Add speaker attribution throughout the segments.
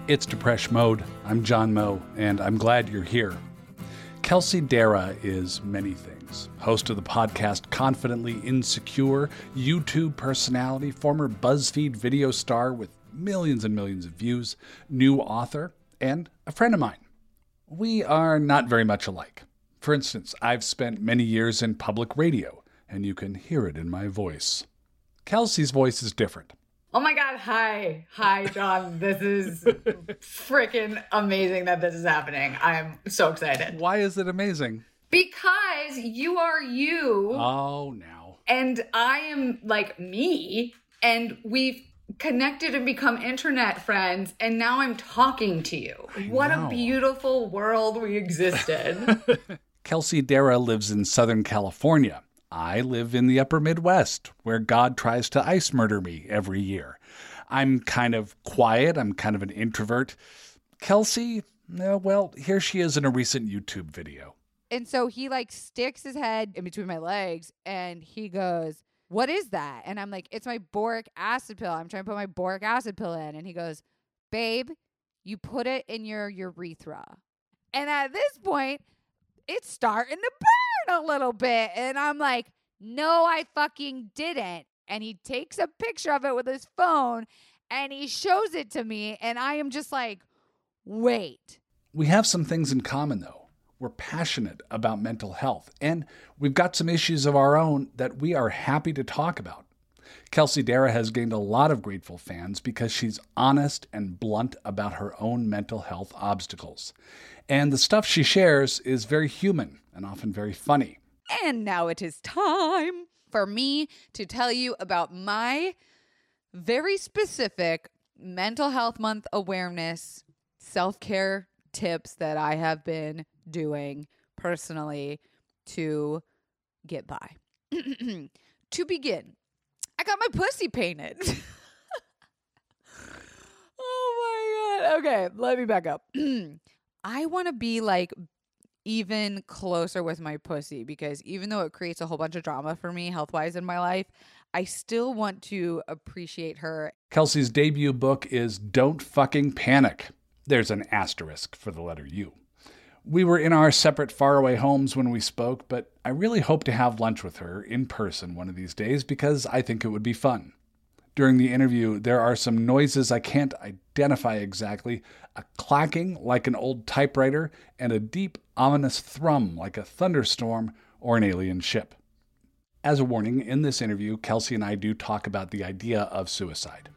Speaker 1: It's Depresh Mode. I'm John Moe, and I'm glad you're here. Kelsey Darragh is many things. Host of the podcast Confidently Insecure, YouTube personality, former BuzzFeed video star with millions and millions of views, new author, and a friend of mine. We are not very much alike. For instance, I've spent many years in public radio, and you can hear it in my voice. Kelsey's voice is different.
Speaker 2: Oh my God, hi. Hi, John. This is freaking amazing that this is happening. I'm so excited.
Speaker 1: Why is it amazing?
Speaker 2: Because you are you.
Speaker 1: Oh, now.
Speaker 2: And I am like me. And we've connected and become internet friends. And now I'm talking to you. What a beautiful world we exist in.
Speaker 1: Kelsey Darragh lives in Southern California. I live in the upper Midwest, where God tries to ice murder me every year. I'm kind of quiet. I'm kind of an introvert. Kelsey, well, here she is in a recent YouTube video.
Speaker 3: And so he sticks his head in between my legs and he goes, "What is that?" And I'm like, "It's my boric acid pill. I'm trying to put my boric acid pill in." And he goes, "Babe, you put it in your urethra." And at this point, it's starting to burn a little bit. And I'm like, "No, I fucking didn't." And he takes a picture of it with his phone and he shows it to me. And I am just like, wait.
Speaker 1: We have some things in common, though. We're passionate about mental health, and we've got some issues of our own that we are happy to talk about. Kelsey Darragh has gained a lot of grateful fans because she's honest and blunt about her own mental health obstacles. And the stuff she shares is very human and often very funny.
Speaker 3: And now it is time for me to tell you about my very specific mental health month awareness self-care tips that I have been doing personally to get by. To begin, I got my pussy painted. Oh my God. Okay, let me back up. I want to be even closer with my pussy because even though it creates a whole bunch of drama for me health-wise in my life, I still want to appreciate her.
Speaker 1: Kelsey's debut book is Don't Fucking Panic. There's an asterisk for the letter U. We were in our separate faraway homes when we spoke, but I really hope to have lunch with her in person one of these days because I think it would be fun. During the interview, there are some noises I can't identify exactly, a clacking like an old typewriter, and a deep, ominous thrum like a thunderstorm or an alien ship. As a warning, in this interview, Kelsey and I do talk about the idea of suicide.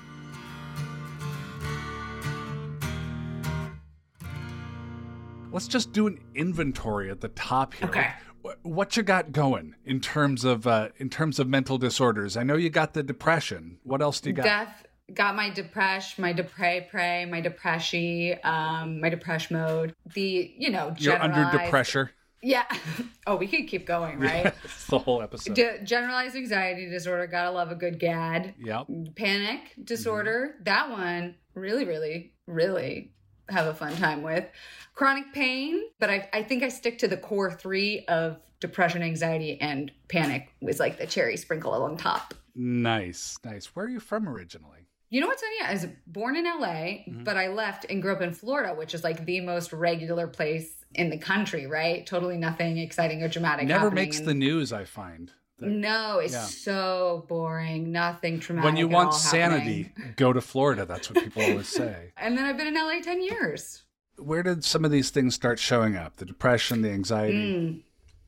Speaker 1: Let's just do an inventory at the top here.
Speaker 2: Okay.
Speaker 1: What you got going in terms of mental disorders? I know you got the depression. What else do you got?
Speaker 2: Got my depresh, my depray, my depreshy, my depresh mode. The, generalized.
Speaker 1: You're under depressure.
Speaker 2: Yeah. Oh, we could keep going, right?
Speaker 1: Yeah, it's the whole episode.
Speaker 2: Generalized anxiety disorder. Gotta love a good GAD.
Speaker 1: Yep.
Speaker 2: Panic disorder. Mm-hmm. That one, really, really, really have a fun time with. Chronic pain, but I think I stick to the core three of depression, anxiety, and panic was like the cherry sprinkle on top.
Speaker 1: Nice. Where are you from originally?
Speaker 2: You know what's funny? I was born in LA, but I left and grew up in Florida, which is like the most regular place in the country, right? Totally nothing exciting or dramatic
Speaker 1: Never
Speaker 2: happening.
Speaker 1: makes the news, I find.
Speaker 2: No, it's so boring. Nothing traumatic.
Speaker 1: When you
Speaker 2: at
Speaker 1: want
Speaker 2: all
Speaker 1: sanity,
Speaker 2: happening.
Speaker 1: Go to Florida. That's what people always say.
Speaker 2: And then I've been in LA 10 years.
Speaker 1: Where did some of these things start showing up? The depression, the anxiety?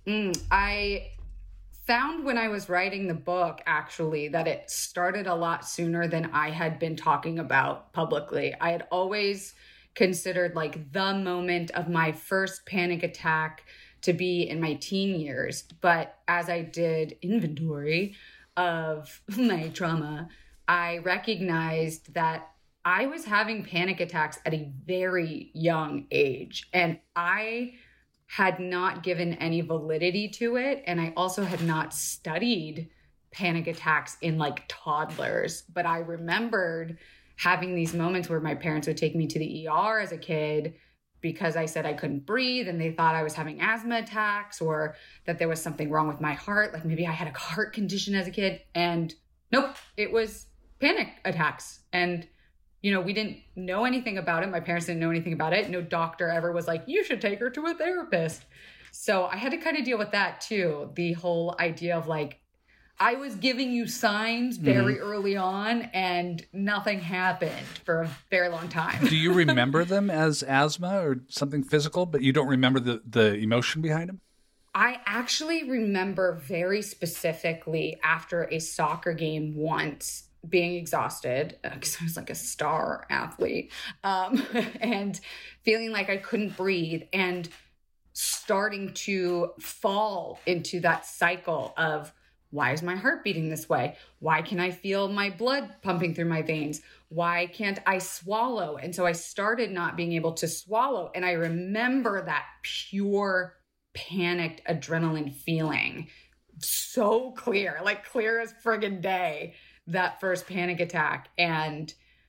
Speaker 2: I found when I was writing the book, actually, that it started a lot sooner than I had been talking about publicly. I had always considered the moment of my first panic attack to be in my teen years. But as I did inventory of my trauma, I recognized that I was having panic attacks at a very young age, and I had not given any validity to it. And I also had not studied panic attacks in toddlers, but I remembered having these moments where my parents would take me to the ER as a kid because I said I couldn't breathe and they thought I was having asthma attacks or that there was something wrong with my heart. Like maybe I had a heart condition as a kid, and nope, it was panic attacks. And we didn't know anything about it. My parents didn't know anything about it. No doctor ever was like, you should take her to a therapist. So I had to kind of deal with that too. The whole idea of like, I was giving you signs very early on and nothing happened for a very long time.
Speaker 1: Do you remember them as asthma or something physical, but you don't remember the emotion behind them?
Speaker 2: I actually remember very specifically after a soccer game once being exhausted because I was like a star athlete and feeling like I couldn't breathe and starting to fall into that cycle of, why is my heart beating this way? Why can I feel my blood pumping through my veins? Why can't I swallow? And so I started not being able to swallow. And I remember that pure panicked adrenaline feeling so clear, like clear as friggin' day, that first panic attack. And,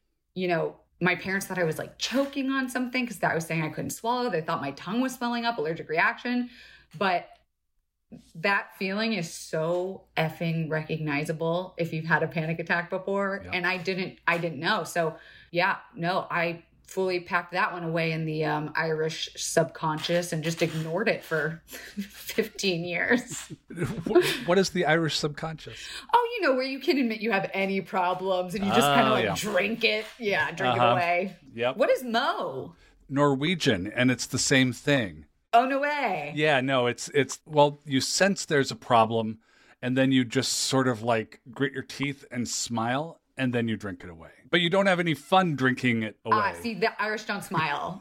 Speaker 2: my parents thought I was like choking on something because I was saying I couldn't swallow. They thought my tongue was swelling up, allergic reaction. But that feeling is so effing recognizable if you've had a panic attack before. Yeah. And I didn't know. So yeah, no, I fully packed that one away in the Irish subconscious and just ignored it for 15 years.
Speaker 1: What is the Irish subconscious?
Speaker 2: Oh, where you can admit you have any problems and you just kind of like drink it. Yeah, drink it away.
Speaker 1: Yep.
Speaker 2: What is Mo?
Speaker 1: Norwegian, and it's the same thing.
Speaker 2: Oh, no way.
Speaker 1: Yeah, no, it's well, you sense there's a problem, and then you just sort of like grit your teeth and smile, and then you drink it away. But you don't have any fun drinking it away.
Speaker 2: See, the Irish don't smile.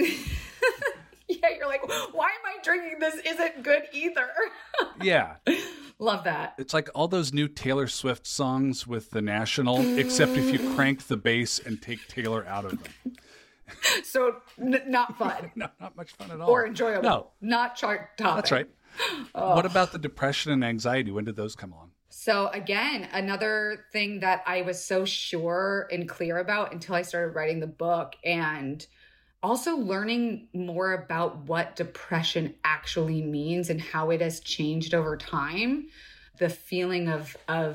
Speaker 2: Yeah, you're like, why am I drinking this? Isn't good either.
Speaker 1: Yeah.
Speaker 2: Love that.
Speaker 1: It's like all those new Taylor Swift songs with the National, except if you crank the bass and take Taylor out of them.
Speaker 2: So not fun.
Speaker 1: No, not much fun at all.
Speaker 2: Or enjoyable.
Speaker 1: No.
Speaker 2: Not chart topic.
Speaker 1: That's right. Oh. What about the depression and anxiety? When did those come along?
Speaker 2: So again, another thing that I was so sure and clear about until I started writing the book, and also learning more about what depression actually means and how it has changed over time. The feeling of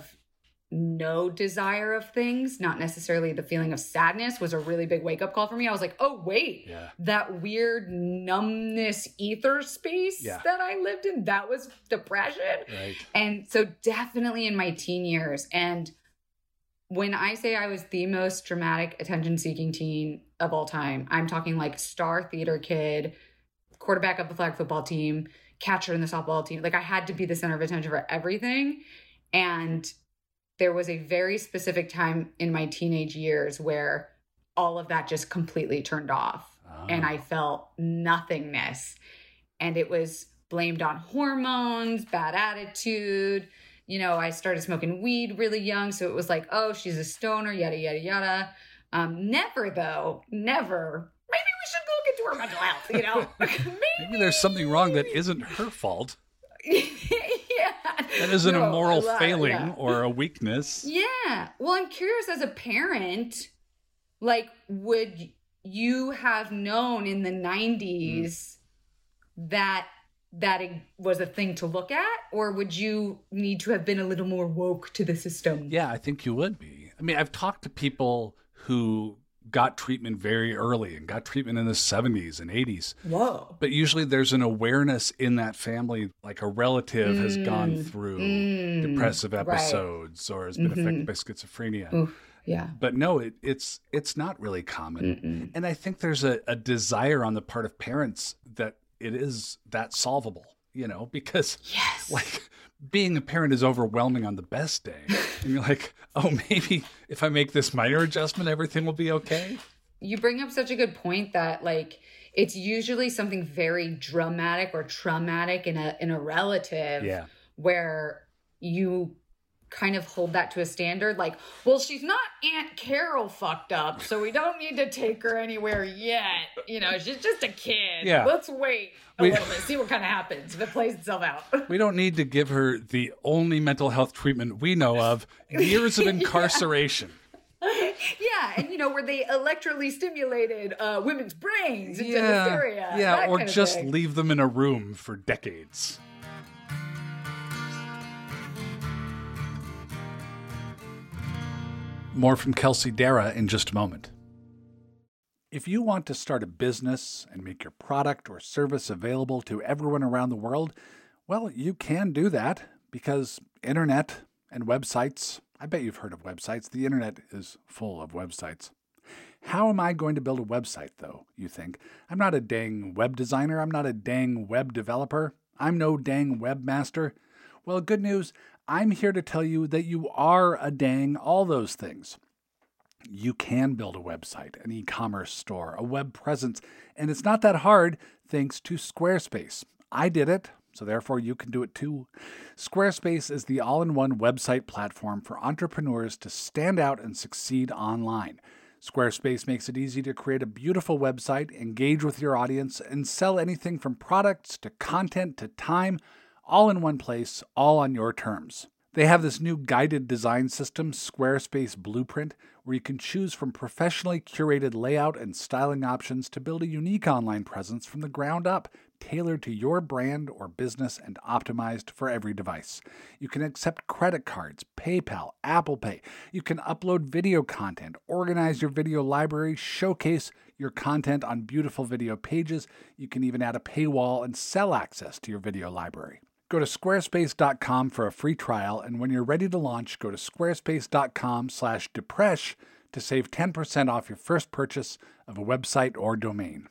Speaker 2: no desire of things, not necessarily the feeling of sadness, was a really big wake-up call for me. I was like, oh, wait, that weird numbness ether space that I lived in, that was depression.
Speaker 1: Right.
Speaker 2: And so definitely in my teen years. And when I say I was the most dramatic, attention-seeking teen of all time, I'm talking like star theater kid, quarterback of the flag football team, catcher in the softball team. Like I had to be the center of attention for everything. And there was a very specific time in my teenage years where all of that just completely turned off. Oh. And I felt nothingness. And it was blamed on hormones, bad attitude. I started smoking weed really young. So it was like, oh, she's a stoner, yada, yada, yada. Never. Maybe we should look into her mental health,
Speaker 1: Maybe there's something wrong that isn't her fault.
Speaker 2: Yeah.
Speaker 1: That isn't a moral failing or a weakness.
Speaker 2: Yeah. Well, I'm curious as a parent, like, would you have known in the 90s that it was a thing to look at, or would you need to have been a little more woke to the system?
Speaker 1: Yeah, I think you would be. I mean, I've talked to people who got treatment very early and got treatment in the 70s and 80s.
Speaker 2: Whoa.
Speaker 1: But usually there's an awareness in that family, like a relative has gone through depressive episodes or has been affected by schizophrenia.
Speaker 2: Oof. Yeah.
Speaker 1: But no, it's not really common. And I think there's a desire on the part of parents that it is that solvable, because like being a parent is overwhelming on the best day. And you're like, oh, maybe if I make this minor adjustment, everything will be okay.
Speaker 2: You bring up such a good point that like, it's usually something very dramatic or traumatic in a relative where you kind of hold that to a standard. Like, well, she's not Aunt Carol fucked up, so we don't need to take her anywhere yet. She's just a kid. Yeah. Let's wait a little bit, see what kind of happens if it plays itself out.
Speaker 1: We don't need to give her the only mental health treatment we know of, years of incarceration.
Speaker 2: Yeah, and where they electrically stimulated women's brains into hysteria.
Speaker 1: Yeah, or just leave them in a room for decades. More from Kelsey Darragh in just a moment. If you want to start a business and make your product or service available to everyone around the world, well, you can do that because internet and websites, I bet you've heard of websites. The internet is full of websites. How am I going to build a website, though, you think? I'm not a dang web designer. I'm not a dang web developer. I'm no dang webmaster. Well, good news, I'm here to tell you that you are a dang all those things. You can build a website, an e-commerce store, a web presence, and it's not that hard thanks to Squarespace. I did it, so therefore you can do it too. Squarespace is the all-in-one website platform for entrepreneurs to stand out and succeed online. Squarespace makes it easy to create a beautiful website, engage with your audience, and sell anything from products to content to time, all in one place, all on your terms. They have this new guided design system, Squarespace Blueprint, where you can choose from professionally curated layout and styling options to build a unique online presence from the ground up, tailored to your brand or business and optimized for every device. You can accept credit cards, PayPal, Apple Pay. You can upload video content, organize your video library, showcase your content on beautiful video pages. You can even add a paywall and sell access to your video library. Go to squarespace.com for a free trial, and when you're ready to launch, go to squarespace.com/depresh to save 10% off your first purchase of a website or domain.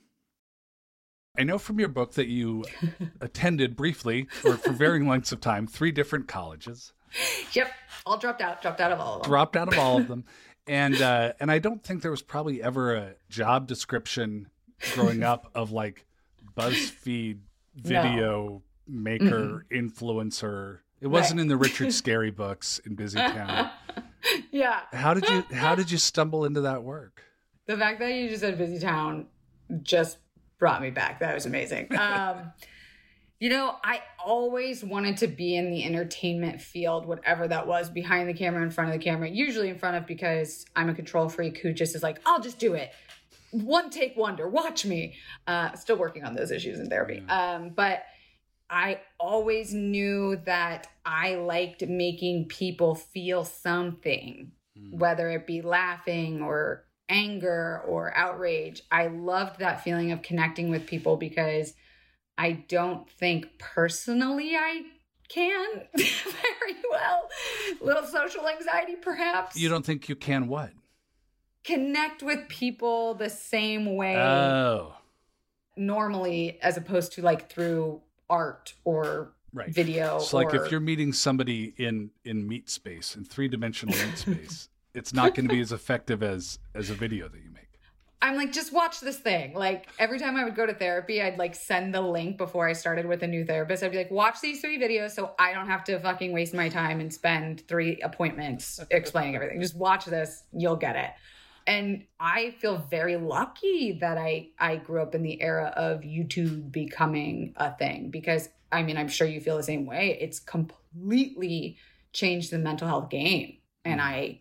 Speaker 1: I know from your book that you attended briefly, or for varying lengths of time, 3 different colleges.
Speaker 2: Yep, all dropped out of all of them.
Speaker 1: Dropped out of all of them. And I don't think there was probably ever a job description growing up of like BuzzFeed video maker, influencer. It wasn't in the Richard Scarry books in Busytown.
Speaker 2: Yeah.
Speaker 1: How did you stumble into that work?
Speaker 2: The fact that you just said Busytown just brought me back. That was amazing. You know, I always wanted to be in the entertainment field, whatever that was, behind the camera, in front of the camera, usually in front of, because I'm a control freak who just is like, I'll just do it. One take wonder, watch me. Still working on those issues in therapy. But I always knew that I liked making people feel something, whether it be laughing or anger or outrage. I loved that feeling of connecting with people because I don't think personally I can very well. Little social anxiety, perhaps.
Speaker 1: You don't think you can what?
Speaker 2: Connect with people the same way normally, as opposed to like through art or video.
Speaker 1: So like if you're meeting somebody in meat space, in 3-dimensional meat space, it's not going to be as effective as a video that you make.
Speaker 2: I'm like, just watch this thing. Like every time I would go to therapy, I'd like send the link before I started with a new therapist. I'd be like, watch these 3 videos so I don't have to fucking waste my time and spend 3 appointments explaining everything. Just watch this. You'll get it. And I feel very lucky that I grew up in the era of YouTube becoming a thing, because I mean, I'm sure you feel the same way. It's completely changed the mental health game. And I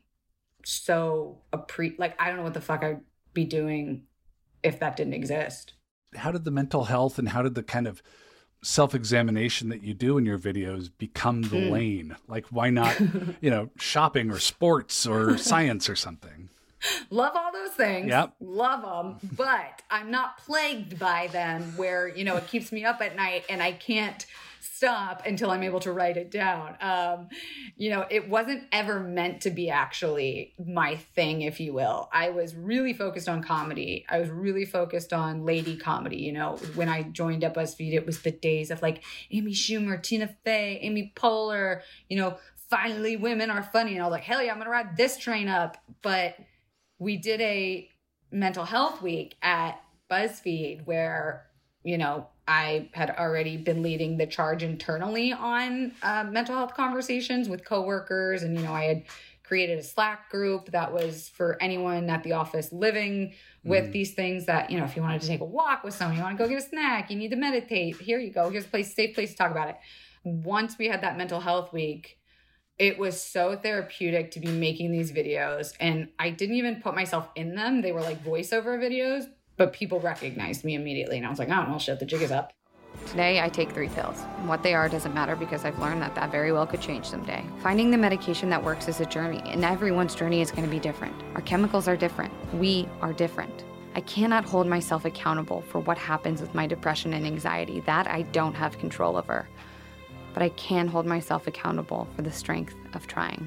Speaker 2: I don't know what the fuck I'd be doing if that didn't exist.
Speaker 1: How did the mental health and how did the kind of self-examination that you do in your videos become the lane? Like, why not, shopping or sports or science or something?
Speaker 2: Love all those things.
Speaker 1: Yep.
Speaker 2: Love them. But I'm not plagued by them where, it keeps me up at night and I can't stop until I'm able to write it down. It wasn't ever meant to be actually my thing, if you will. I was really focused on comedy. I was really focused on lady comedy. When I joined at BuzzFeed, it was the days of like Amy Schumer, Tina Fey, Amy Poehler, finally women are funny. And I was like, hell yeah, I'm going to ride this train up. But we did a mental health week at BuzzFeed where, I had already been leading the charge internally on mental health conversations with coworkers. And, I had created a Slack group that was for anyone at the office living with these things that, if you wanted to take a walk with someone, you want to go get a snack, you need to meditate, here you go. Here's a safe place to talk about it. Once we had that mental health week, it was so therapeutic to be making these videos. And I didn't even put myself in them. They were like voiceover videos, but people recognized me immediately. And I was like, oh, well, shit, the jig is up.
Speaker 4: Today, I take 3 pills. What they are doesn't matter because I've learned that very well could change someday. Finding the medication that works is a journey, and everyone's journey is going to be different. Our chemicals are different. We are different. I cannot hold myself accountable for what happens with my depression and anxiety. That I don't have control over. But I can hold myself accountable for the strength of trying.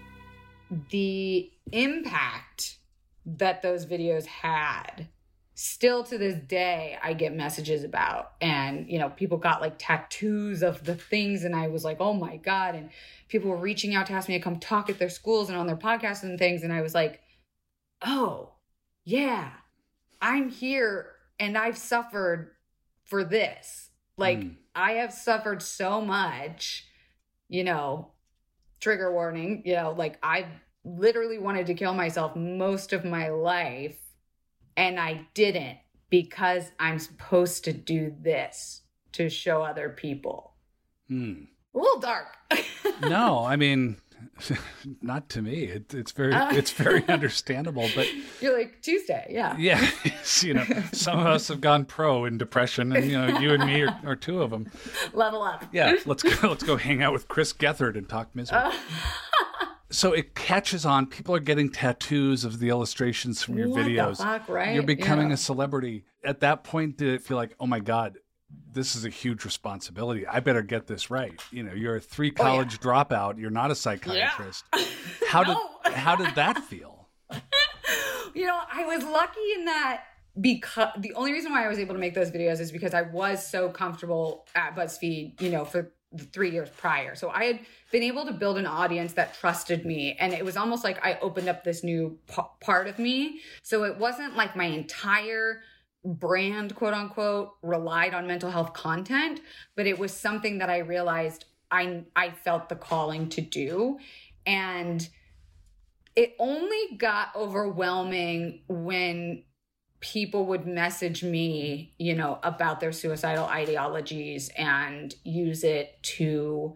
Speaker 2: The impact that those videos had, still to this day, I get messages about. And, you know, people got like tattoos of the things. And I was like, oh my God. And people were reaching out to ask me to come talk at their schools and on their podcasts and things. And I was like, oh, yeah, I'm here and I've suffered for this. Like, I have suffered so much, you know, trigger warning, you know, like I've literally wanted to kill myself most of my life. And I didn't, because I'm supposed to do this to show other people. A little dark.
Speaker 1: No, I mean, not to me. It's very understandable. But
Speaker 2: you're like, Tuesday, yeah.
Speaker 1: Yeah, you know, some of us have gone pro in depression, and you know, you and me are two of them.
Speaker 2: Level up.
Speaker 1: Yeah, let's go hang out with Chris Gethard and talk misery. So it catches on. People are getting tattoos of the illustrations from your videos.
Speaker 2: The fuck, right?
Speaker 1: You're becoming a celebrity. At that point, did it feel like, oh my God, this is a huge responsibility. I better get this right. You know, you're a 3 college dropout. You're not a psychiatrist.
Speaker 2: Yeah.
Speaker 1: How did that feel?
Speaker 2: You know, I was lucky in that, because the only reason why I was able to make those videos is because I was so comfortable at BuzzFeed, you know, for the 3 years prior. So I had been able to build an audience that trusted me. And it was almost like I opened up this new part of me. So it wasn't like my entire brand, quote unquote, relied on mental health content, but it was something that I realized I felt the calling to do. And it only got overwhelming when people would message me, you know, about their suicidal ideologies and use it to,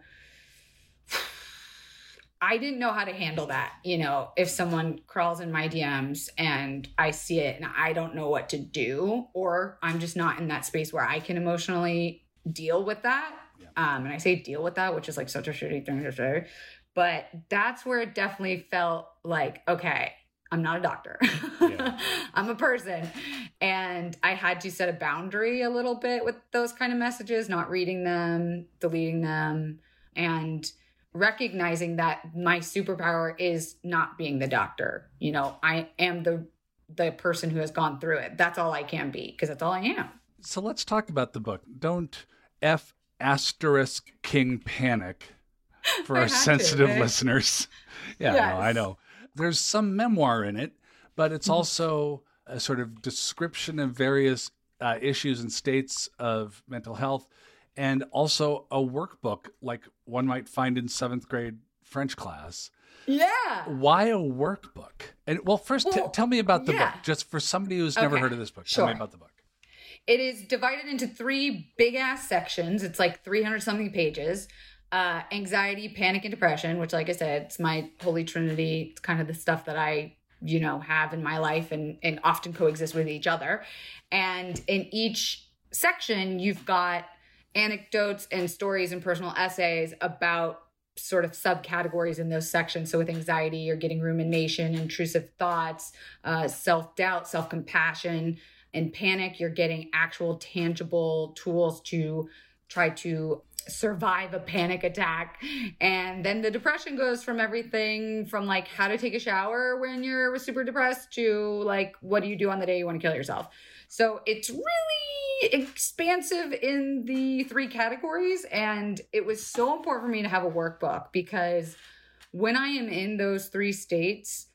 Speaker 2: I didn't know how to handle that. You know, if someone crawls in my DMs and I see it and I don't know what to do, or I'm just not in that space where I can emotionally deal with that. Yeah. And I say deal with that, which is like such a shitty thing to say, but that's where it definitely felt like, okay, I'm not a doctor. Yeah. I'm a person. And I had to set a boundary a little bit with those kind of messages, not reading them, deleting them, and recognizing that my superpower is not being the doctor. You know, I am the person who has gone through it. That's all I can be, because that's all I am.
Speaker 1: So let's talk about the book. Don't F asterisk King panic for our sensitive listeners. Yeah, yes. No, I know. There's some memoir in it, but it's also a sort of description of various issues and states of mental health, and also a workbook like one might find in 7th grade French class.
Speaker 2: Yeah.
Speaker 1: Why a workbook? And well, first, tell me about the book, just for somebody who's never heard of this book. Tell me about the book.
Speaker 2: It is divided into 3 big ass sections. It's like 300 something pages. Anxiety, panic, and depression, which, like I said, it's my holy trinity. It's kind of the stuff that I, you know, have in my life and often coexist with each other. And in each section, you've got anecdotes and stories and personal essays about sort of subcategories in those sections. So with anxiety, you're getting rumination, intrusive thoughts, self-doubt, self-compassion. In panic, you're getting actual tangible tools to try to survive a panic attack. And then the depression goes from everything from like how to take a shower when you're super depressed to like, what do you do on the day you want to kill yourself? So it's really expansive in the 3 categories. And it was so important for me to have a workbook, because when I am in those 3 states,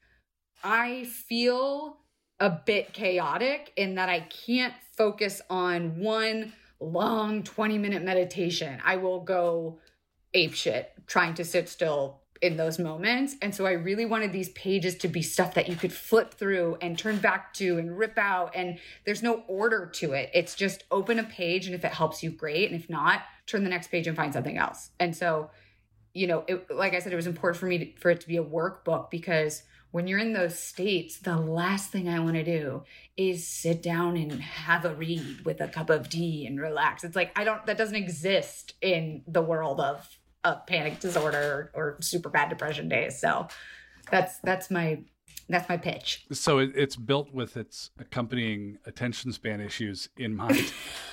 Speaker 2: I feel a bit chaotic in that I can't focus on one long 20-minute meditation. I will go apeshit trying to sit still in those moments. And so I really wanted these pages to be stuff that you could flip through and turn back to and rip out. And there's no order to it. It's just open a page, and if it helps you, great. And if not, turn the next page and find something else. And so, you know, like I said, it was important for me for it to be a workbook, because when you're in those states, the last thing I want to do is sit down and have a read with a cup of tea and relax. It's like, that doesn't exist in the world of panic disorder or super bad depression days. So that's my That's my pitch.
Speaker 1: So it's built with its accompanying attention span issues in mind.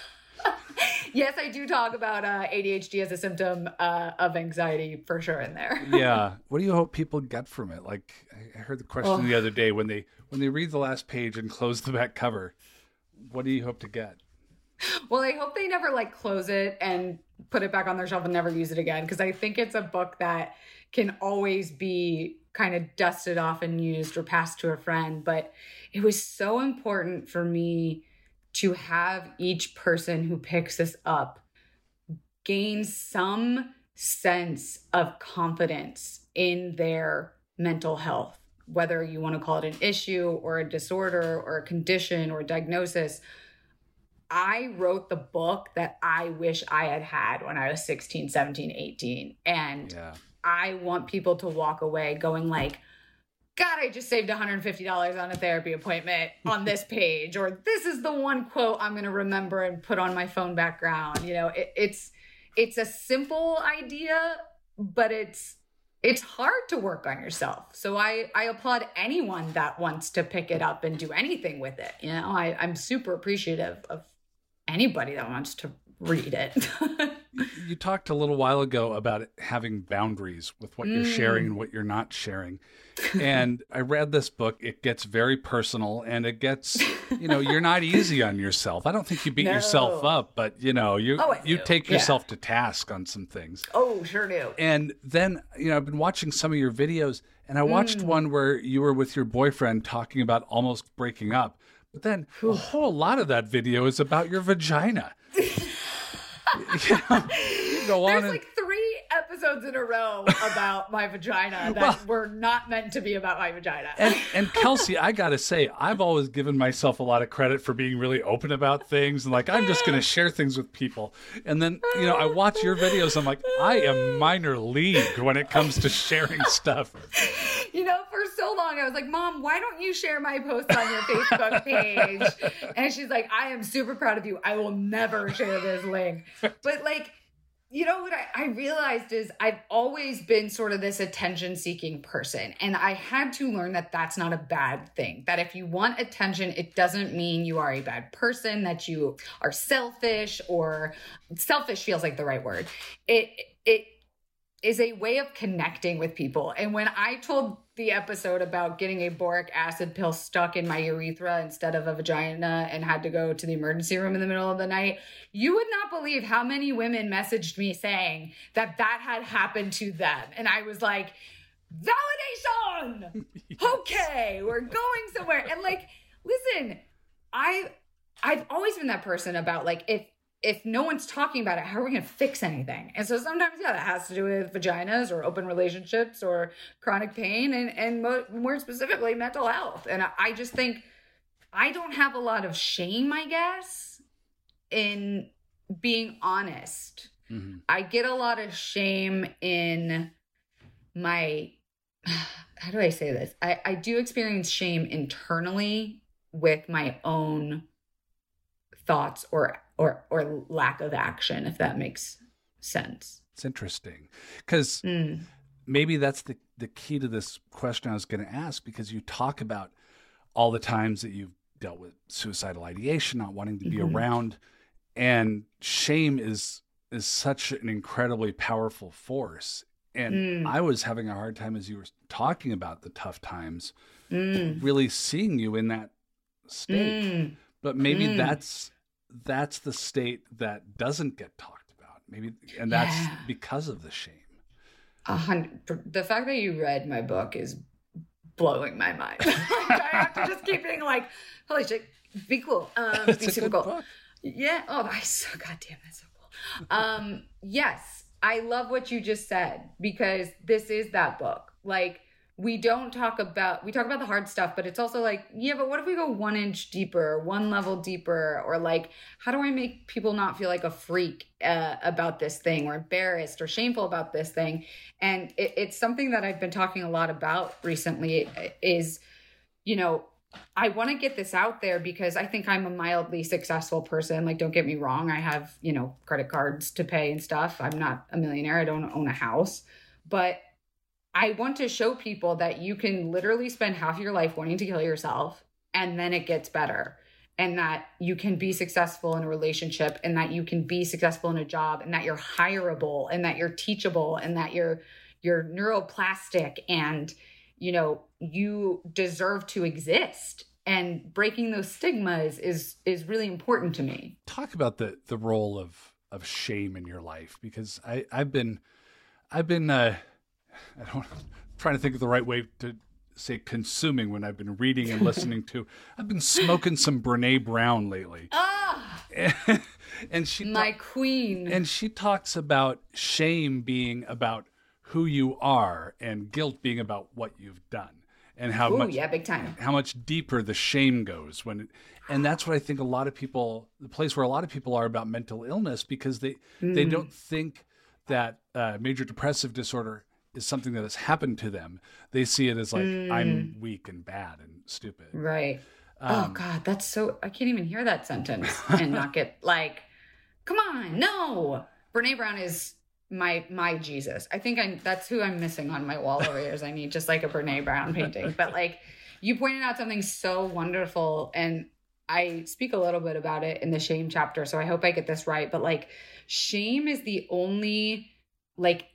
Speaker 2: Yes, I do talk about ADHD as a symptom of anxiety for sure in there.
Speaker 1: Yeah. What do you hope people get from it? Like, I heard the question the other day when they read the last page and close the back cover, what do you hope to get?
Speaker 2: Well, I hope they never like close it and put it back on their shelf and never use it again. Because I think it's a book that can always be kind of dusted off and used or passed to a friend. But it was so important for me to have each person who picks this up gain some sense of confidence in their mental health, whether you want to call it an issue or a disorder or a condition or a diagnosis. I wrote the book that I wish I had had when I was 16, 17, 18. And I want people to walk away going like, God, I just saved $150 on a therapy appointment on this page, or this is the one quote I'm going to remember and put on my phone background. You know, it's a simple idea, but it's hard to work on yourself. So I applaud anyone that wants to pick it up and do anything with it. You know, I'm super appreciative of anybody that wants to read it.
Speaker 1: You talked a little while ago about having boundaries with what you're sharing and what you're not sharing. And I read this book. It gets very personal, and it gets, you know, you're not easy on yourself. I don't think you beat yourself up, but you know, you take yourself to task on some things.
Speaker 2: Oh, sure do.
Speaker 1: And then, you know, I've been watching some of your videos, and I watched one where you were with your boyfriend talking about almost breaking up. But then a whole lot of that video is about your vagina. You know, you go on
Speaker 2: There's like 3 episodes in a row about my vagina that were not meant to be about my vagina.
Speaker 1: And Kelsey, I got to say, I've always given myself a lot of credit for being really open about things. And like, I'm just going to share things with people. And then, you know, I watch your videos. I'm like, I am minor league when it comes to sharing stuff.
Speaker 2: You know, for so long, I was like, Mom, why don't you share my posts on your Facebook page? And she's like, I am super proud of you. I will never share this link. But like, you know what I realized is I've always been sort of this attention-seeking person. And I had to learn that that's not a bad thing. That if you want attention, it doesn't mean you are a bad person, that you are selfish, or selfish feels like the right word. It is a way of connecting with people. And when I told the episode about getting a boric acid pill stuck in my urethra instead of a vagina and had to go to the emergency room in the middle of the night, you would not believe how many women messaged me saying that had happened to them. And I was like, validation! Yes. Okay, we're going somewhere. And like, listen, I've always been that person about like, if no one's talking about it, how are we going to fix anything? And so sometimes, that has to do with vaginas or open relationships or chronic pain and more specifically, mental health. And I just think I don't have a lot of shame, I guess, in being honest. Mm-hmm. I get a lot of shame in my, how do I say this? I do experience shame internally with my own thoughts or lack of action, if that makes sense.
Speaker 1: It's interesting because maybe that's the key to this question I was going to ask, because you talk about all the times that you've dealt with suicidal ideation, not wanting to be around, and shame is such an incredibly powerful force. And I was having a hard time, as you were talking about the tough times, really seeing you in that state. But maybe that's the state that doesn't get talked about. Maybe, and that's because of the shame.
Speaker 2: 100. The fact that you read my book is blowing my mind. I have to just keep being like, holy shit, be cool. Be super cool. Book. Yeah. Oh, goddamn, that's so cool. Yes, I love what you just said, because this is that book. Like, we talk about the hard stuff, but it's also like, but what if we go 1 inch deeper, 1 level deeper, or like, how do I make people not feel like a freak about this thing, or embarrassed or shameful about this thing? And it's something that I've been talking a lot about recently is, I want to get this out there because I think I'm a mildly successful person. Like, don't get me wrong. I have, credit cards to pay and stuff. I'm not a millionaire. I don't own a house, but I want to show people that you can literally spend half your life wanting to kill yourself and then it gets better. And that you can be successful in a relationship, and that you can be successful in a job, and that you're hireable, and that you're teachable, and that you're neuroplastic, and you deserve to exist. And breaking those stigmas is really important to me.
Speaker 1: Talk about the role of shame in your life, because I've been trying to think of the right way to say consuming when I've been reading and listening to. I've been smoking some Brene Brown lately. And she
Speaker 2: my queen.
Speaker 1: And she talks about shame being about who you are and guilt being about what you've done, and
Speaker 2: big time.
Speaker 1: How much deeper the shame goes and that's what I think the place where a lot of people are about mental illness, because they don't think that major depressive disorder is something that has happened to them. They see it as like, I'm weak and bad and stupid.
Speaker 2: Right. Oh God, that's so, I can't even hear that sentence and not get like, come on, no. Brene Brown is my Jesus. I think that's who I'm missing on my wall over here. Is I need just like a Brene Brown painting. But like, you pointed out something so wonderful, and I speak a little bit about it in the shame chapter, so I hope I get this right. But like, shame is the only like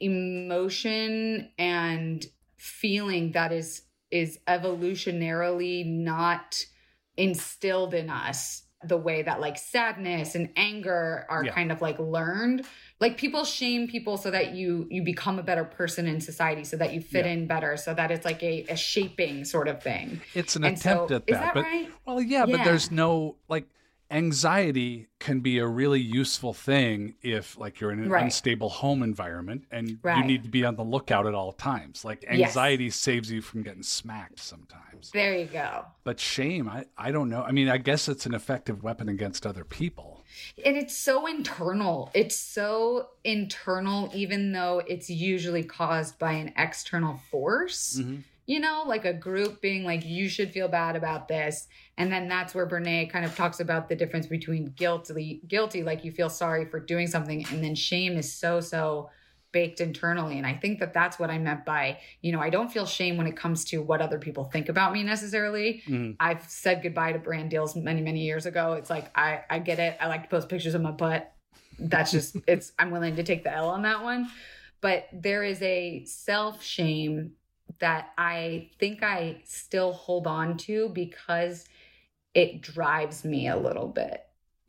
Speaker 2: emotion and feeling that is evolutionarily not instilled in us the way that like sadness and anger are kind of like learned. Like, people shame people so that you become a better person in society, so that you fit in better, so that it's like a shaping sort of thing.
Speaker 1: It's an attempt at that.
Speaker 2: Is that right?
Speaker 1: Well, yeah, but there's no, like, anxiety can be a really useful thing if like you're in an unstable home environment and you need to be on the lookout at all times. Like, anxiety saves you from getting smacked sometimes.
Speaker 2: There you go.
Speaker 1: But shame, I don't know. I mean, I guess it's an effective weapon against other people.
Speaker 2: And it's so internal. It's so internal, even though it's usually caused by an external force. Mm-hmm. Like a group being like, you should feel bad about this. And then that's where Brene kind of talks about the difference between guilty, like you feel sorry for doing something. And then shame is so baked internally. And I think that that's what I meant by, I don't feel shame when it comes to what other people think about me necessarily. Mm. I've said goodbye to brand deals many, many years ago. It's like, I get it. I like to post pictures of my butt. That's just, I'm willing to take the L on that one. But there is a self-shame that I think I still hold on to because it drives me a little bit.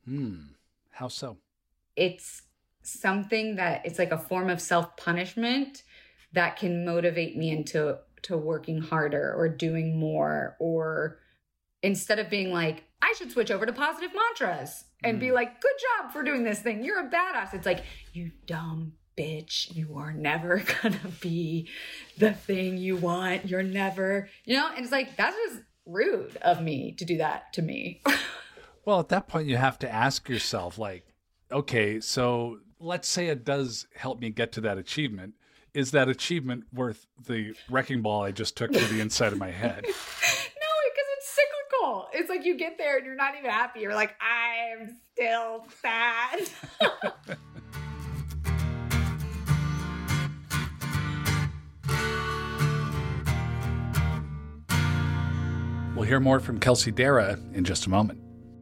Speaker 1: How so?
Speaker 2: It's something that it's like a form of self-punishment that can motivate me into working harder or doing more, or instead of being like, I should switch over to positive mantras and be like, good job for doing this thing. You're a badass. It's like, you dumb bitch, you are never gonna be the thing you want. You're never, and it's like, that's just rude of me to do that to me.
Speaker 1: Well, at that point, you have to ask yourself, like, okay, so let's say it does help me get to that achievement. Is that achievement worth the wrecking ball I just took to the inside of my head?
Speaker 2: No, because it's cyclical. It's like you get there and you're not even happy. You're like, I'm still sad.
Speaker 1: We'll hear more from Kelsey Darragh in just a moment.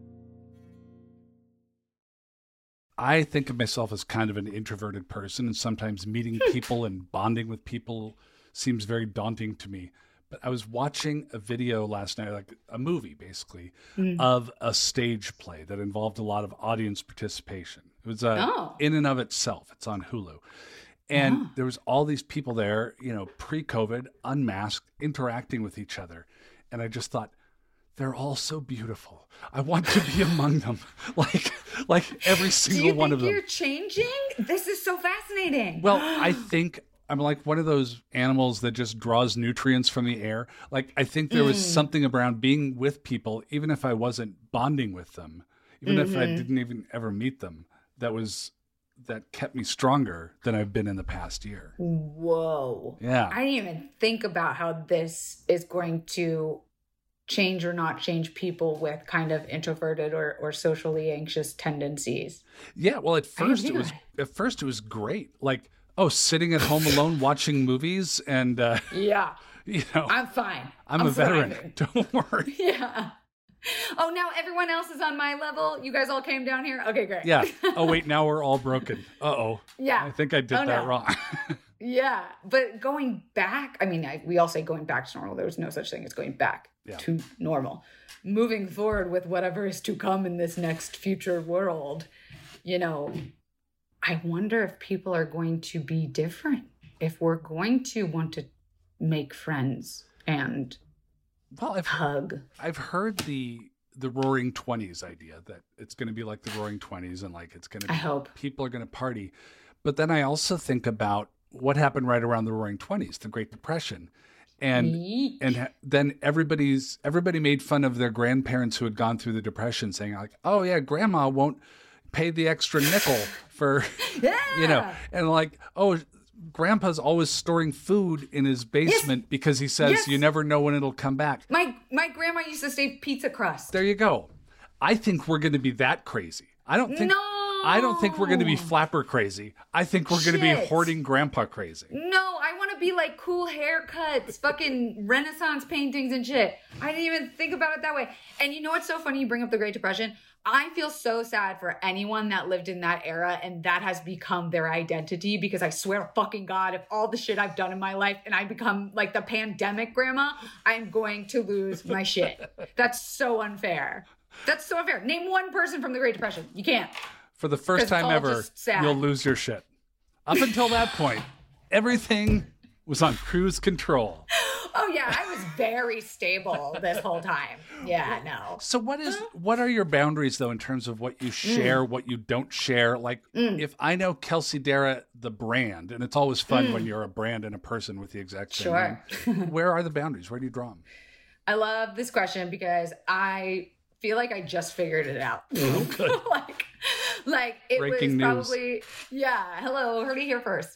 Speaker 1: I think of myself as kind of an introverted person, and sometimes meeting people and bonding with people seems very daunting to me. But I was watching a video last night, like a movie basically, of a stage play that involved a lot of audience participation. It was in and of itself. It's on Hulu. And there was all these people there, pre-COVID, unmasked, interacting with each other. And I just thought, they're all so beautiful. I want to be among them, like every single one of them.
Speaker 2: Do you think you're changing? This is so fascinating.
Speaker 1: Well, I think I'm like one of those animals that just draws nutrients from the air. Like, I think there was something around being with people, even if I wasn't bonding with them, even if I didn't even ever meet them, that kept me stronger than I've been in the past year.
Speaker 2: Whoa.
Speaker 1: Yeah.
Speaker 2: I didn't even think about how this is going to change or not change people with kind of introverted or socially anxious tendencies.
Speaker 1: Yeah. Well, at first it was great. Like, Oh, sitting at home alone watching movies and,
Speaker 2: Yeah.
Speaker 1: you know,
Speaker 2: I'm fine.
Speaker 1: I'm a veteran.
Speaker 2: thriving.
Speaker 1: Don't worry.
Speaker 2: Yeah. Oh, now everyone else is on my level? You guys all came down here? Okay, great.
Speaker 1: Yeah. Oh, wait, now we're all broken. Uh-oh.
Speaker 2: Yeah.
Speaker 1: I think I did
Speaker 2: Oh,
Speaker 1: that
Speaker 2: no.
Speaker 1: wrong.
Speaker 2: Yeah. But going back, I mean, we all say going back to normal. There was no such thing as going back to normal. Moving forward with whatever is to come in this next future world, you know, I wonder if people are going to be different, if we're going to want to make friends and
Speaker 1: Well,
Speaker 2: hug.
Speaker 1: I've heard the Roaring 20s idea that it's going to be like the Roaring 20s and like it's going to be,
Speaker 2: I hope.
Speaker 1: people are going to party. But then I also think about what happened right around the Roaring 20s, the Great Depression. And then everybody made fun of their grandparents who had gone through the Depression, saying like, "Oh yeah, grandma won't pay the extra nickel for," you know, and like, "Oh, grandpa's always storing food in his basement because he says you never know when it'll come back."
Speaker 2: My grandma used to save pizza crust.
Speaker 1: There you go. I think we're going to be that crazy. I don't think we're going to be flapper crazy. I think we're going to be hoarding grandpa crazy.
Speaker 2: No, I want to be like cool haircuts, fucking Renaissance paintings and shit. I didn't even think about it that way. And you know what's so funny? You bring up the Great Depression. I feel so sad for anyone that lived in that era and that has become their identity, because I swear to fucking God, if all the shit I've done in my life and I become like the pandemic grandma, I'm going to lose my shit. That's so unfair. That's so unfair. Name one person from the Great Depression. You can't.
Speaker 1: For the first time ever, you'll lose your shit. Up until that point, everything was on cruise control.
Speaker 2: Oh yeah, I was very stable this whole time. Yeah, no.
Speaker 1: So what are your boundaries though in terms of what you share, what you don't share? Like if I know Kelsey Darragh, the brand, and it's always fun when you're a brand and a person with the exact same name, where are the boundaries? Where do you draw them?
Speaker 2: I love this question because I feel like I just figured it out.
Speaker 1: Oh, good.
Speaker 2: like it
Speaker 1: Breaking
Speaker 2: was
Speaker 1: news.
Speaker 2: probably, hello, heard it here first.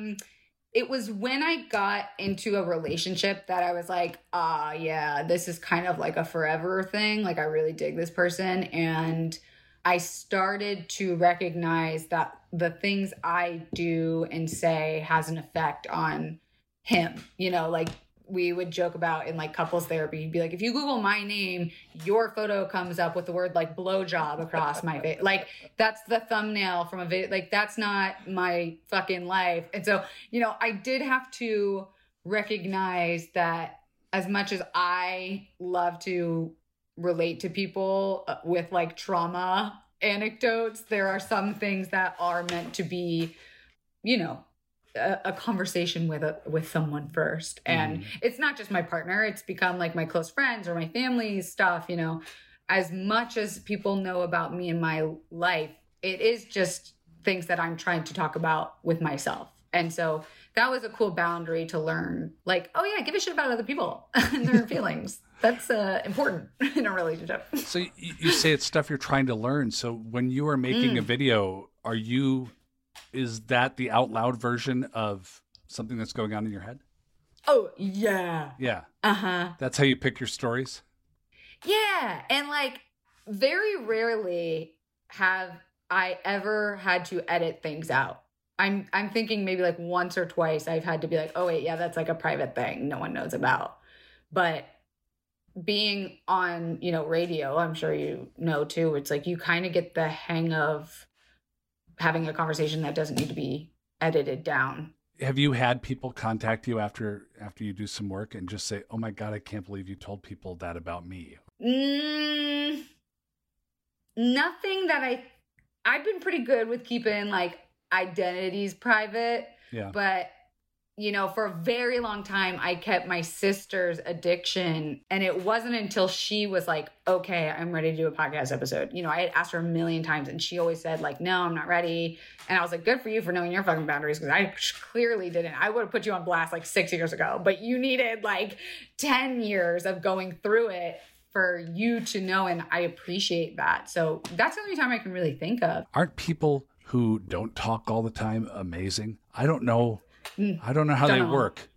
Speaker 2: It was when I got into a relationship that I was like, this is kind of like a forever thing. Like I really dig this person. And I started to recognize that the things I do and say has an effect on him. You know, like we would joke about in like couples therapy, you'd be like, if you Google my name, your photo comes up with the word like blowjob across my face. Like that's the thumbnail from a video. Like that's not my fucking life. And so, you know, I did have to recognize that as much as I love to relate to people with like trauma anecdotes, there are some things that are meant to be, you know, a conversation with someone first. And it's not just my partner, it's become like my close friends or my family's stuff. You know, as much as people know about me and my life, it is just things that I'm trying to talk about with myself. And so that was a cool boundary to learn, like, oh yeah, give a shit about other people and their feelings. That's important in a relationship.
Speaker 1: So you say it's stuff you're trying to learn. So when you are making a video, is that the out loud version of something that's going on in your head?
Speaker 2: Oh, yeah.
Speaker 1: Yeah.
Speaker 2: Uh-huh.
Speaker 1: That's how you pick your stories?
Speaker 2: Yeah. And like very rarely have I ever had to edit things out. I'm thinking maybe like once or twice I've had to be like, oh wait, yeah, that's like a private thing no one knows about. But being on, you know, radio, I'm sure you know too, it's like you kind of get the hang of having a conversation that doesn't need to be edited down.
Speaker 1: Have you had people contact you after you do some work and just say, oh my God, I can't believe you told people that about me?
Speaker 2: Nothing that I've been pretty good with keeping like identities private.
Speaker 1: Yeah.
Speaker 2: But, you know, for a very long time, I kept my sister's addiction. And it wasn't until she was like, okay, I'm ready to do a podcast episode. You know, I had asked her a million times and she always said like, no, I'm not ready. And I was like, good for you for knowing your fucking boundaries, because I clearly didn't. I would have put you on blast like 6 years ago, but you needed like 10 years of going through it for you to know. And I appreciate that. So that's the only time I can really think of.
Speaker 1: Aren't people who don't talk all the time amazing? I don't know how they work.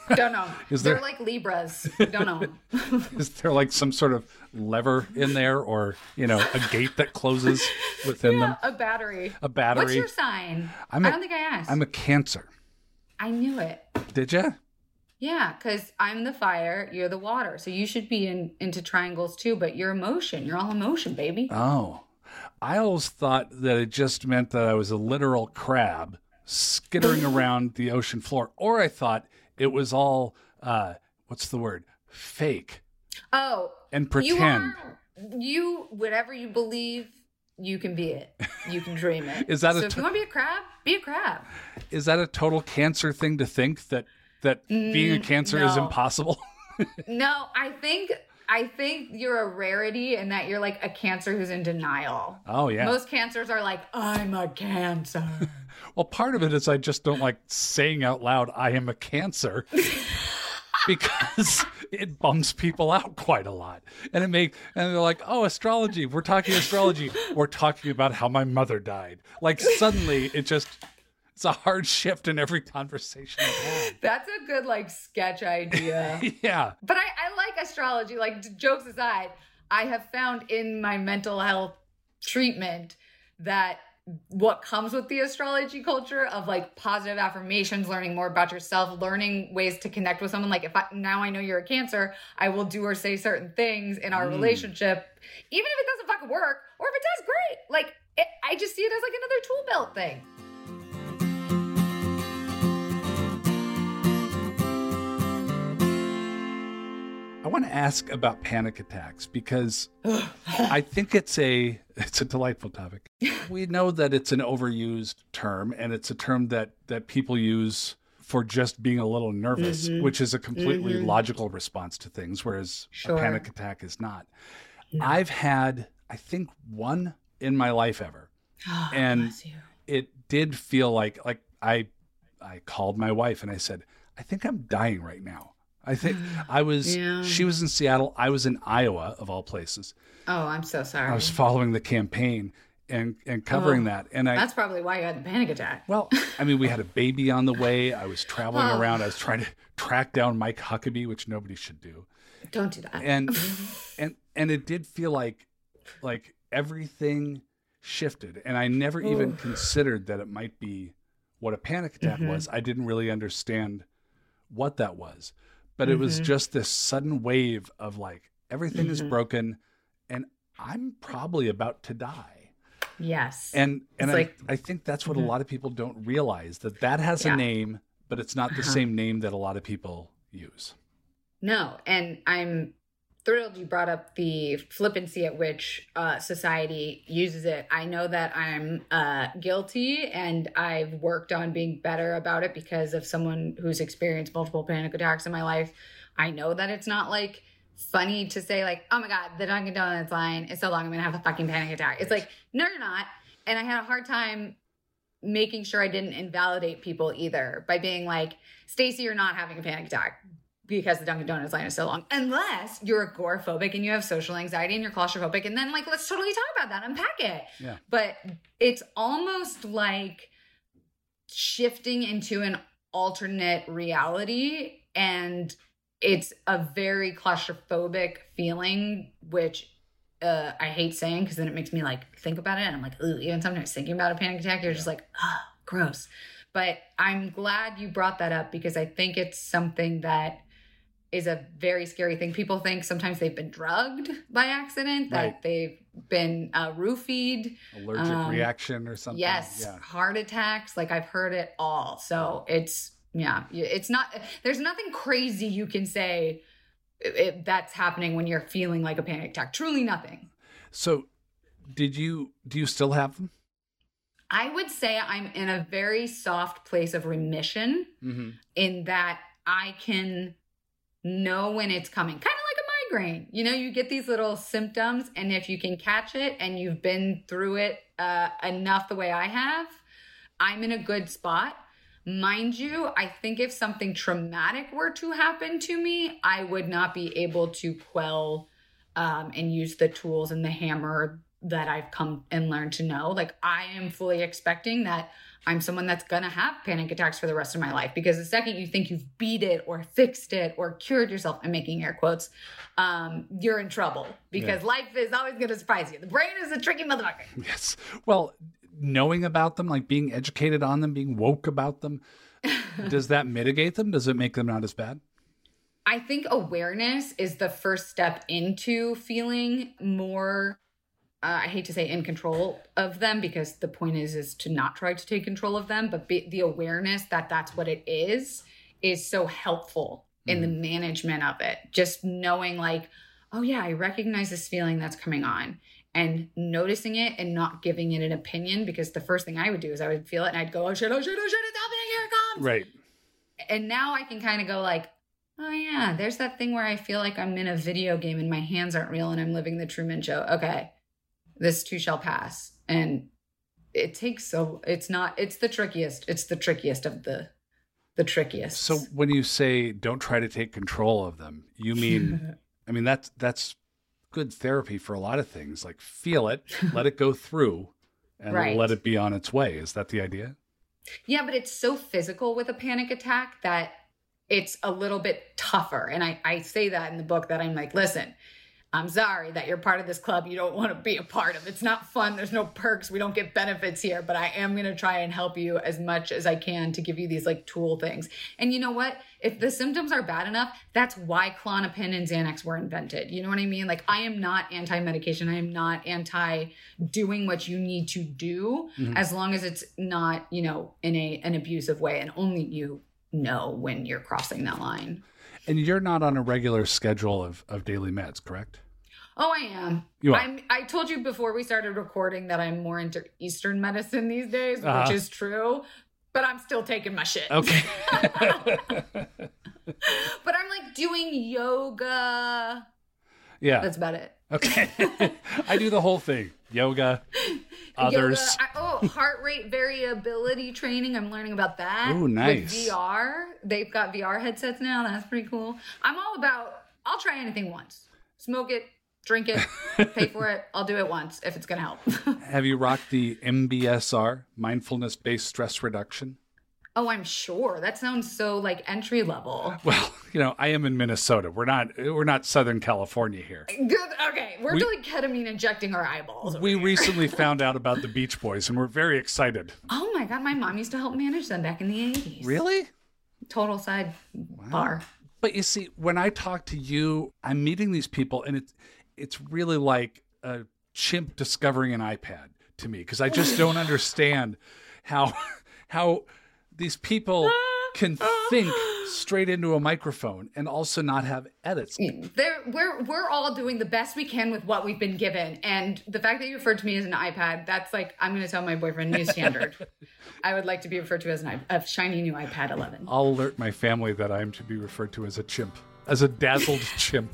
Speaker 2: Don't know.
Speaker 1: Is
Speaker 2: They're
Speaker 1: there-
Speaker 2: like Libras. Don't know.
Speaker 1: Is there like some sort of lever in there, or a gate that closes within them?
Speaker 2: A battery.
Speaker 1: A battery.
Speaker 2: What's your sign? I don't think I asked.
Speaker 1: I'm a Cancer.
Speaker 2: I knew it.
Speaker 1: Did you?
Speaker 2: Yeah, because I'm the fire, you're the water. So you should be into triangles too, but you're emotion. You're all emotion, baby.
Speaker 1: Oh, I always thought that it just meant that I was a literal crab skittering around the ocean floor. Or I thought it was all, what's the word? Fake.
Speaker 2: Oh.
Speaker 1: And pretend.
Speaker 2: Whatever you believe, you can be it. You can dream it.
Speaker 1: Is that
Speaker 2: so if you want to be a crab.
Speaker 1: Is that a total Cancer thing to think that being a Cancer is impossible?
Speaker 2: No, I think you're a rarity in that you're like a Cancer who's in denial.
Speaker 1: Oh, yeah.
Speaker 2: Most Cancers are like, I'm a Cancer.
Speaker 1: Well, part of it is I just don't like saying out loud, I am a Cancer, because it bums people out quite a lot. And they're like, oh, astrology. We're talking astrology. We're talking about how my mother died. Like suddenly it's a hard shift in every conversation I've had.
Speaker 2: That's a good like sketch idea.
Speaker 1: Yeah.
Speaker 2: But I like astrology. Like, jokes aside, I have found in my mental health treatment that what comes with the astrology culture of like positive affirmations, learning more about yourself, learning ways to connect with someone. Like, now I know you're a Cancer, I will do or say certain things in our relationship, even if it doesn't fucking work, or if it does, great. Like, I just see it as like another tool belt thing.
Speaker 1: I want to ask about panic attacks because I think it's a delightful topic. We know that it's an overused term, and it's a term that people use for just being a little nervous, which is a completely logical response to things, whereas a panic attack is not. No. I've had, I think, one in my life ever.
Speaker 2: Oh,
Speaker 1: and it did feel like I called my wife and I said, I think I'm dying right now. I think she was in Seattle. I was in Iowa, of all places.
Speaker 2: Oh, I'm so sorry.
Speaker 1: I was following the campaign and covering that. And
Speaker 2: that's probably why you had the panic attack.
Speaker 1: Well, I mean, we had a baby on the way. I was traveling around. I was trying to track down Mike Huckabee, which nobody should do.
Speaker 2: Don't do that.
Speaker 1: And it did feel like everything shifted. And I never even considered that it might be what a panic attack was. I didn't really understand what that was. But it was just this sudden wave of like, everything is broken and I'm probably about to die.
Speaker 2: Yes.
Speaker 1: And I think that's what a lot of people don't realize, that has a name, but it's not the same name that a lot of people use.
Speaker 2: No. And I'm thrilled you brought up the flippancy at which society uses it. I know that I'm guilty, and I've worked on being better about it because of someone who's experienced multiple panic attacks in my life. I know that it's not like funny to say like, oh my God, the Dunkin' Donuts line is so long, I'm going to have a fucking panic attack. It's like, no, you're not. And I had a hard time making sure I didn't invalidate people either by being like, Stacey, you're not having a panic attack because the Dunkin' Donuts line is so long, unless you're agoraphobic and you have social anxiety and you're claustrophobic. And then like, let's totally talk about that, unpack it.
Speaker 1: Yeah.
Speaker 2: But it's almost like shifting into an alternate reality. And it's a very claustrophobic feeling, which I hate saying, because then it makes me like think about it. And I'm like, ooh, even sometimes thinking about a panic attack, you're just like, oh, gross. But I'm glad you brought that up, because I think it's something that is a very scary thing. People think sometimes they've been drugged by accident, that they've been roofied.
Speaker 1: Allergic reaction or something.
Speaker 2: Yes, heart attacks. Like, I've heard it all. So it's not, there's nothing crazy you can say that's happening when you're feeling like a panic attack. Truly nothing.
Speaker 1: So do you still have them?
Speaker 2: I would say I'm in a very soft place of remission, in that I can know when it's coming. Kind of like a migraine. You know, you get these little symptoms, and if you can catch it and you've been through it enough the way I have, I'm in a good spot. Mind you, I think if something traumatic were to happen to me, I would not be able to quell and use the tools and the hammer that I've come and learned to know. Like, I am fully expecting that I'm someone that's going to have panic attacks for the rest of my life, because the second you think you've beat it or fixed it or cured yourself, I'm making air quotes, you're in trouble, because life is always going to surprise you. The brain is a tricky motherfucker.
Speaker 1: Yes. Well, knowing about them, like being educated on them, being woke about them, does that mitigate them? Does it make them not as bad?
Speaker 2: I think awareness is the first step into feeling more, I hate to say in control of them, because the point is to not try to take control of them, but the awareness that that's what it is so helpful in the management of it. Just knowing like, oh yeah, I recognize this feeling that's coming on, and noticing it and not giving it an opinion, because the first thing I would do is I would feel it and I'd go, oh shit, it's happening, here it comes.
Speaker 1: Right.
Speaker 2: And now I can kind of go like, oh yeah, there's that thing where I feel like I'm in a video game and my hands aren't real and I'm living the Truman Show. Okay, this too shall pass. And it's the trickiest. It's the trickiest of the trickiest.
Speaker 1: So when you say don't try to take control of them, you mean, I mean, that's good therapy for a lot of things. Like feel it, let it go through, and let it be on its way. Is that the idea?
Speaker 2: Yeah, but it's so physical with a panic attack that it's a little bit tougher. And I say that in the book, that I'm like, listen, I'm sorry that you're part of this club you don't want to be a part of. It's not fun. There's no perks. We don't get benefits here, but I am going to try and help you as much as I can to give you these like tool things. And you know what? If the symptoms are bad enough, that's why Klonopin and Xanax were invented. You know what I mean? Like, I am not anti-medication. I am not anti doing what you need to do, as long as it's not, you know, in an abusive way, and only you know when you're crossing that line.
Speaker 1: And you're not on a regular schedule of daily meds, correct?
Speaker 2: Oh, I am.
Speaker 1: You are.
Speaker 2: I told you before we started recording that I'm more into Eastern medicine these days, which is true, but I'm still taking my shit.
Speaker 1: Okay.
Speaker 2: But I'm like doing yoga.
Speaker 1: Yeah.
Speaker 2: That's about it.
Speaker 1: Okay. I do the whole thing. Yoga, others.
Speaker 2: Heart rate variability training. I'm learning about that.
Speaker 1: Ooh, nice.
Speaker 2: With VR. They've got VR headsets now. That's pretty cool. I'm all about, I'll try anything once. Smoke it, drink it, pay for it. I'll do it once if it's going to help.
Speaker 1: Have you rocked the MBSR, mindfulness-based stress reduction?
Speaker 2: Oh, I'm sure. That sounds so like entry level.
Speaker 1: Well, you know, I am in Minnesota. We're not Southern California here.
Speaker 2: Good. Okay. We're doing ketamine injecting our eyeballs.
Speaker 1: We recently found out about the Beach Boys and we're very excited.
Speaker 2: Oh my God. My mom used to help manage them back in the 80s.
Speaker 1: Really?
Speaker 2: Total side bar.
Speaker 1: But you see, when I talk to you, I'm meeting these people and it's really like a chimp discovering an iPad to me, because I just don't understand how these people can think straight into a microphone and also not have edits.
Speaker 2: We're all doing the best we can with what we've been given. And the fact that you referred to me as an iPad, that's like, I'm going to tell my boyfriend, new standard. I would like to be referred to as a shiny new iPad 11.
Speaker 1: I'll alert my family that I'm to be referred to as a chimp, as a dazzled chimp.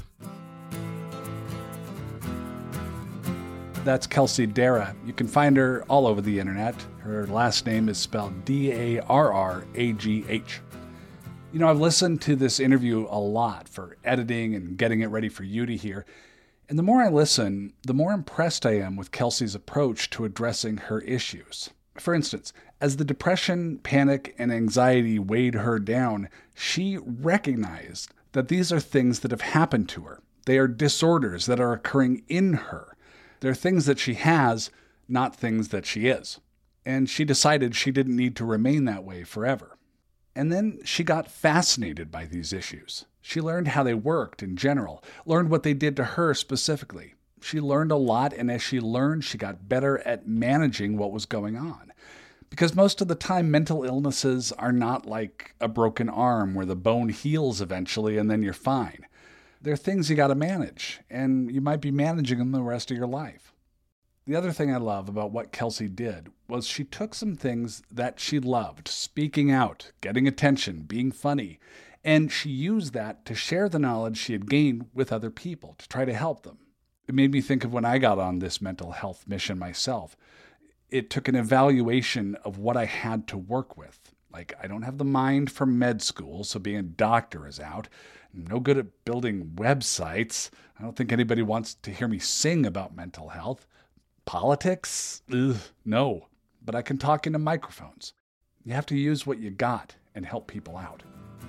Speaker 1: That's Kelsey Darragh. You can find her all over the internet. Her last name is spelled Darragh. You know, I've listened to this interview a lot for editing and getting it ready for you to hear. And the more I listen, the more impressed I am with Kelsey's approach to addressing her issues. For instance, as the depression, panic, and anxiety weighed her down, she recognized that these are things that have happened to her. They are disorders that are occurring in her. They're things that she has, not things that she is. And she decided she didn't need to remain that way forever. And then she got fascinated by these issues. She learned how they worked in general, learned what they did to her specifically. She learned a lot, and as she learned, she got better at managing what was going on. Because most of the time, mental illnesses are not like a broken arm where the bone heals eventually and then you're fine. They're things you got to manage, and you might be managing them the rest of your life. The other thing I love about what Kelsey did was she took some things that she loved, speaking out, getting attention, being funny, and she used that to share the knowledge she had gained with other people to try to help them. It made me think of when I got on this mental health mission myself. It took an evaluation of what I had to work with. Like, I don't have the mind for med school, so being a doctor is out. I'm no good at building websites. I don't think anybody wants to hear me sing about mental health. Politics? Ugh, no. But I can talk into microphones. You have to use what you got and help people out.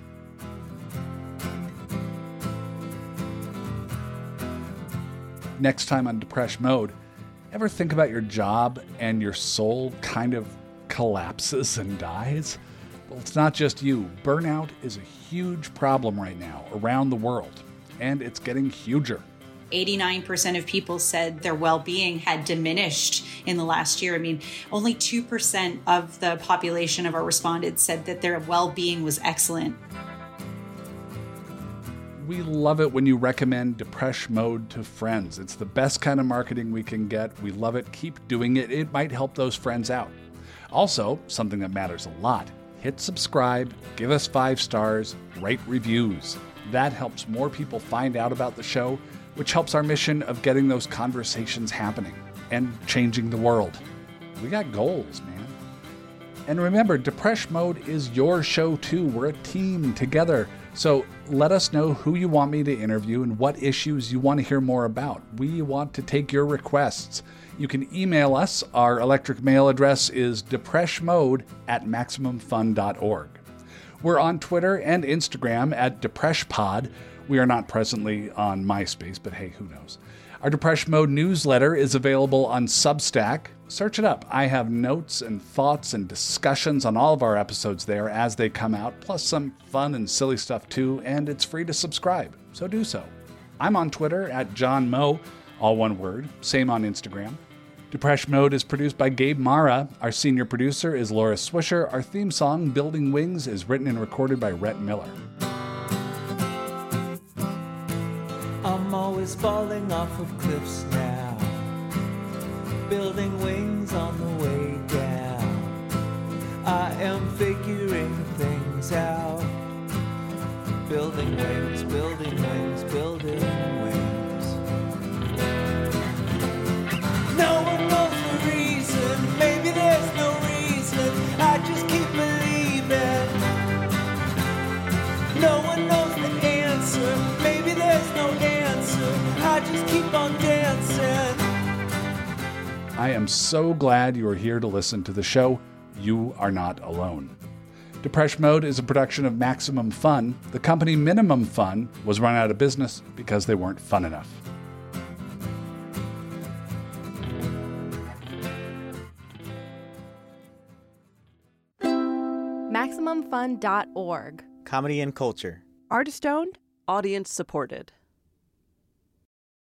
Speaker 1: Next time on Depresh Mode, ever think about your job and your soul kind of collapses and dies? Well, it's not just you. Burnout is a huge problem right now around the world, and it's getting huger.
Speaker 5: 89% of people said their well-being had diminished in the last year. I mean, only 2% of the population of our respondents said that their well-being was excellent.
Speaker 1: We love it when you recommend Depresh Mode to friends. It's the best kind of marketing we can get. We love it. Keep doing it. It might help those friends out. Also, something that matters a lot, hit subscribe, give us 5 stars, write reviews. That helps more people find out about the show, which helps our mission of getting those conversations happening and changing the world. We got goals, man. And remember, Depresh Mode is your show too. We're a team together. So let us know who you want me to interview and what issues you want to hear more about. We want to take your requests. You can email us. Our electric mail address is depreshmode@maximumfun.org. We're on Twitter and Instagram at DepreshPod. We are not presently on MySpace, but hey, who knows? Our Depresh Mode newsletter is available on Substack. Search it up. I have notes and thoughts and discussions on all of our episodes there as they come out, plus some fun and silly stuff too, and it's free to subscribe, so do so. I'm on Twitter at John Moe, all one word, same on Instagram. Depresh Mode is produced by Gabe Mara. Our senior producer is Laura Swisher. Our theme song, Building Wings, is written and recorded by Rhett Miller.
Speaker 6: I'm always falling off of cliffs now, building wings on the way down. I am figuring things out, building wings, building wings, building wings. No one knows the reason, maybe there's no reason, I just keep believing. No one knows the answer, maybe there's no answer, I just keep on dancing.
Speaker 1: I am so glad you are here to listen to the show. You are not alone. Depresh Mode is a production of Maximum Fun. The company Minimum Fun was run out of business because they weren't fun enough.
Speaker 7: MaximumFun.org.
Speaker 8: Comedy and culture.
Speaker 7: Artist owned.
Speaker 9: Audience supported.